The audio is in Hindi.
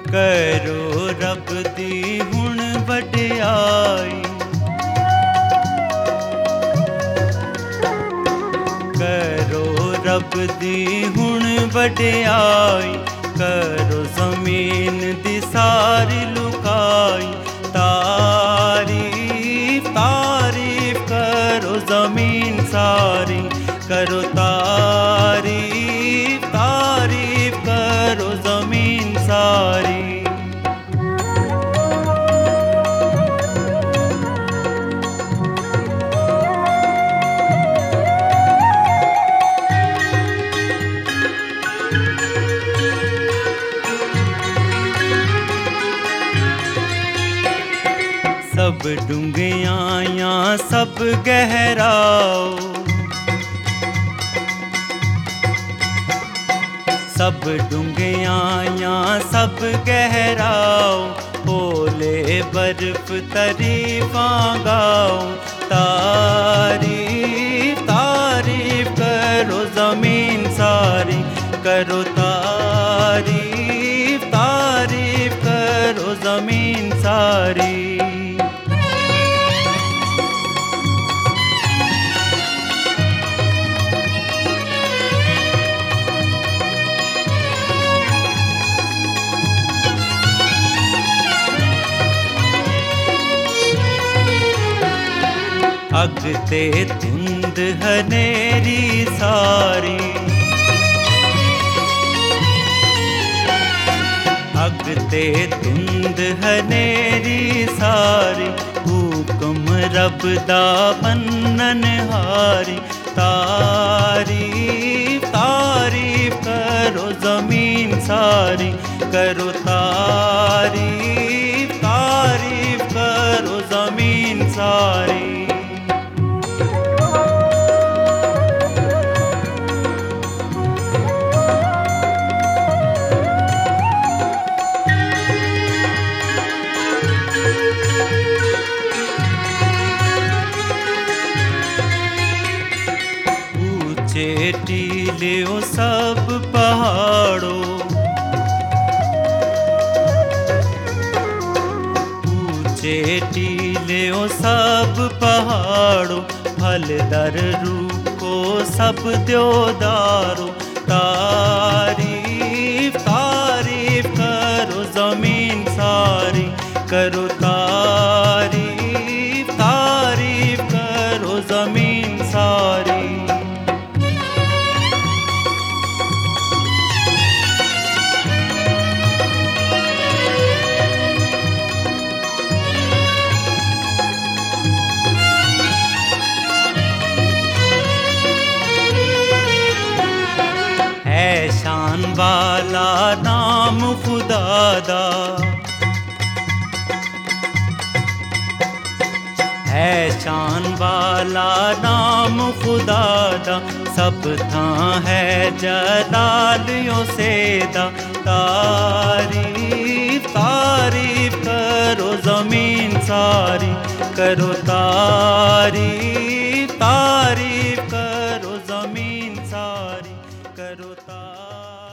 करो रब दी हुण वडियाई, करो रब दी हुण वडियाई, करो ज़मीन दी सारी लुकाई। तारीफ तारीफ करो ज़मीन सारी, करो तारीफ तारीफ करो ज़मीन सारी। सब डूंघियां सब गहराओ, सब डूंघियां सब गहराओ, ओले बर्फ तरीफां गाओ। तारीफ तारीफ करो ज़मीन सारी, करो तारीफ तारीफ करो ज़मीन सारी। अग ते धुंद हनेरी सारी, अग ते धुंद हनेरी सारी, हुक्म रब दा मन्नन हारी। तारीफ तारीफ करो ज़मीन सारी, करो तारीफ तारीफ करो ज़मीन सारी। टीले ओ सब पहाड़ों, ऊंचे टीले ओ सब पहाड़ों, फलदार रूखो सब देवदारो। तारीफ तारीफ करो ज़मीन सारी, करो तारीफ तारीफ करो ज़मीन सारी। शान वाला नाम खुदा दा, है शान वाला नाम खुदा दा, सब थां है जलालियों से दा। तारीफ तारीफ करो ज़मीन सारी, करो तारीफ तारीफ करो ज़मीन सारी, करो तारीफ।